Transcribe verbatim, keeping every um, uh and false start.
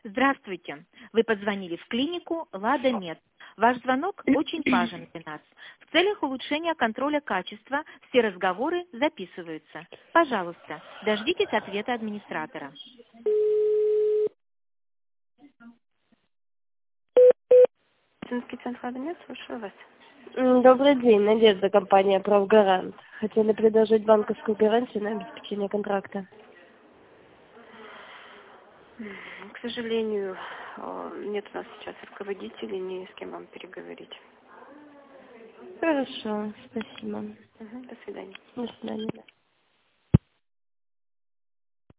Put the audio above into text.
Здравствуйте. Вы позвонили в клинику Лада Мед. Ваш звонок очень важен для нас. В целях улучшения контроля качества все разговоры записываются. Пожалуйста, дождитесь ответа администратора. Медицинский центр Лада Мед, слушаю вас. М, Добрый день, Надежда, компания «Правгарант». Хотели предложить банковскую гарантию на обеспечение контракта. М, К сожалению, э, нет у нас сейчас руководителей, ни с кем вам переговорить. Хорошо, спасибо. Мгм, до свидания. До свидания.